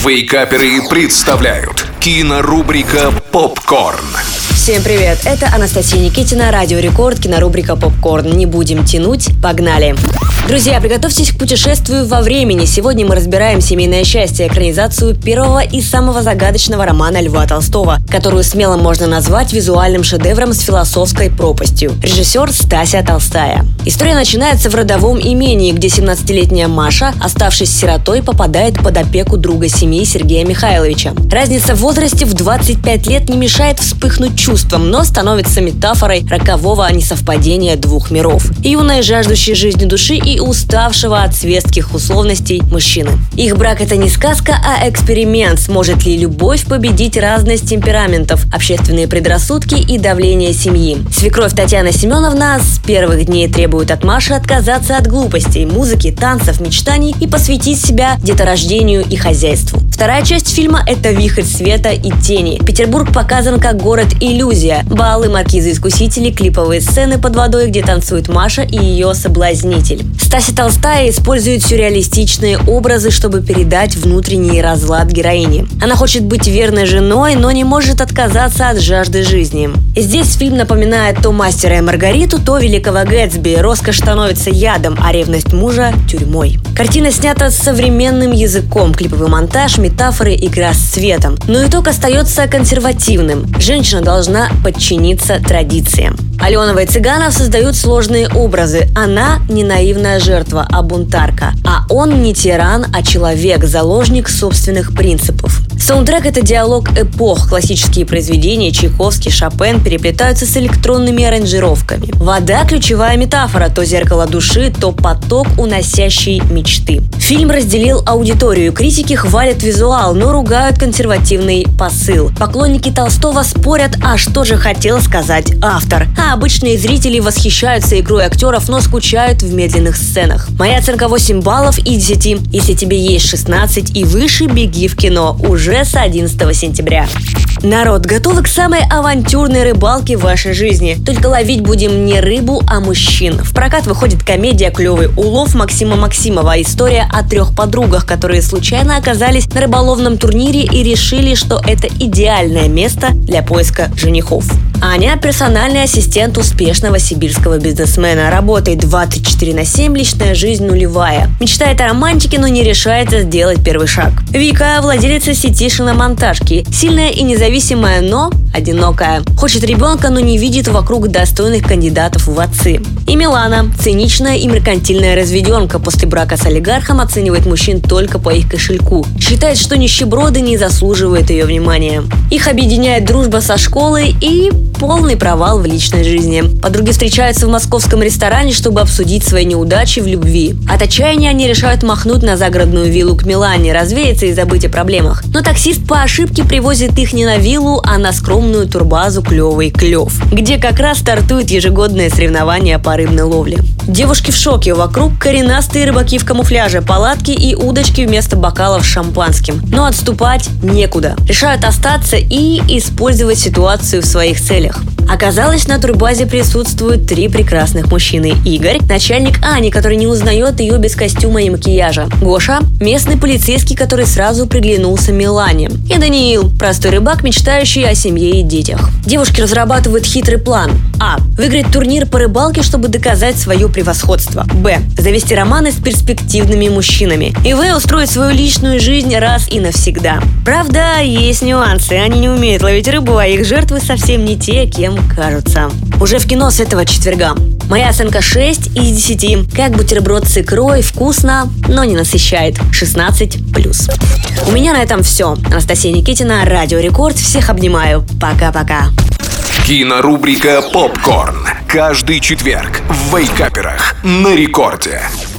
Вейкаперы представляют кинорубрика «Попкорн». Всем привет, это Анастасия Никитина, Радио Рекорд, кинорубрика «Попкорн». Не будем тянуть, погнали! Друзья, приготовьтесь к путешествию во времени. Сегодня мы разбираем «Семейное счастье», экранизацию первого и самого загадочного романа Льва Толстого, которую смело можно назвать визуальным шедевром с философской пропастью. Режиссер Стася Толстая. История начинается в родовом имении, где 17-летняя Маша, оставшись сиротой, попадает под опеку друга семьи Сергея Михайловича. Разница в возрасте в 25 лет не мешает вспыхнуть чувством, но становится метафорой рокового несовпадения двух миров. Юной, жаждущей жизни души и уставшего от светских условностей мужчины. Их брак — это не сказка, а эксперимент. Сможет ли любовь победить разность темпераментов, общественные предрассудки и давление семьи? Свекровь Татьяна Семеновна с первых дней требует от Маши отказаться от глупостей, музыки, танцев, мечтаний и посвятить себя деторождению и хозяйству. Вторая часть фильма — это вихрь света и тени. Петербург показан как город-иллюзия. Балы, маркизы-искусители, клиповые сцены под водой, где танцует Маша и ее соблазнитель. Стася Толстая использует сюрреалистичные образы, чтобы передать внутренний разлад героини. Она хочет быть верной женой, но не может отказаться от жажды жизни. И здесь фильм напоминает то «Мастера и Маргариту», то «Великого Гэтсби». Роскошь становится ядом, а ревность мужа – тюрьмой. Картина снята с современным языком, клиповый монтаж, метафоры, игра с цветом. Но итог остается консервативным. Женщина должна подчиниться традициям. Алёнова и Цыганов создают сложные образы. Она не наивная жертва, а бунтарка. А он не тиран, а человек, заложник собственных принципов. Саундтрек — это диалог эпох. Классические произведения Чайковский, Шопен переплетаются с электронными аранжировками. Вода — ключевая метафора. То зеркало души, то поток, уносящий мечты. Фильм разделил аудиторию. Критики хвалят визуал, но ругают консервативный посыл. Поклонники Толстого спорят, а что же хотел сказать автор. А обычные зрители восхищаются игрой актеров, но скучают в медленных сценах. Моя оценка 8 баллов из 10. Если тебе есть 16 и выше, беги в кино уже с 11 сентября. Народ, готовы к самой авантюрной рыбалке в вашей жизни? Только ловить будем не рыбу, а мужчин. В прокат выходит комедия «Клевый улов» Максима Максимова. История о 3 подругах, которые случайно оказались на рыболовном турнире и решили, что это идеальное место для поиска женихов. Аня – персональный ассистент успешного сибирского бизнесмена. Работает 24/7, личная жизнь нулевая. Мечтает о романтике, но не решается сделать первый шаг. Вика – владелица сети шиномонтажки. Сильная и независимая, но одинокая. Хочет ребенка, но не видит вокруг достойных кандидатов в отцы. И Милана – циничная и меркантильная разведенка. После брака с олигархом оценивает мужчин только по их кошельку. Считает, что нищеброды не заслуживают ее внимания. Их объединяет дружба со школой и полный провал в личной жизни. Подруги встречаются в московском ресторане, чтобы обсудить свои неудачи в любви. От отчаяния они решают махнуть на загородную виллу к Милане, развеяться и забыть о проблемах. Но таксист по ошибке привозит их не на виллу, а на скромную турбазу «Клевый клев», где как раз стартует ежегодное соревнование по рыбной ловле. Девушки в шоке. Вокруг коренастые рыбаки в камуфляже, палатки и удочки вместо бокалов с шампанским. Но отступать некуда. Решают остаться и использовать ситуацию в своих целях. Оказалось, на турбазе присутствуют 3 прекрасных мужчины. Игорь – начальник Ани, который не узнает ее без костюма и макияжа. Гоша – местный полицейский, который сразу приглянулся Милане. И Даниил – простой рыбак, мечтающий о семье и детях. Девушки разрабатывают хитрый план. А. Выиграть турнир по рыбалке, чтобы доказать свое превосходство. Б. Завести романы с перспективными мужчинами. И В. Устроить свою личную жизнь раз и навсегда. Правда, есть нюансы. Они не умеют ловить рыбу, а их жертвы совсем не те, кем кажутся. Уже в кино с этого четверга. Моя оценка 6 из 10. Как бутерброд с икрой, вкусно, но не насыщает. 16+. У меня на этом все. Анастасия Никитина, Радио Рекорд. Всех обнимаю. Пока-пока. Кинорубрика «Попкорн». Каждый четверг в Вейкаперах на Рекорде.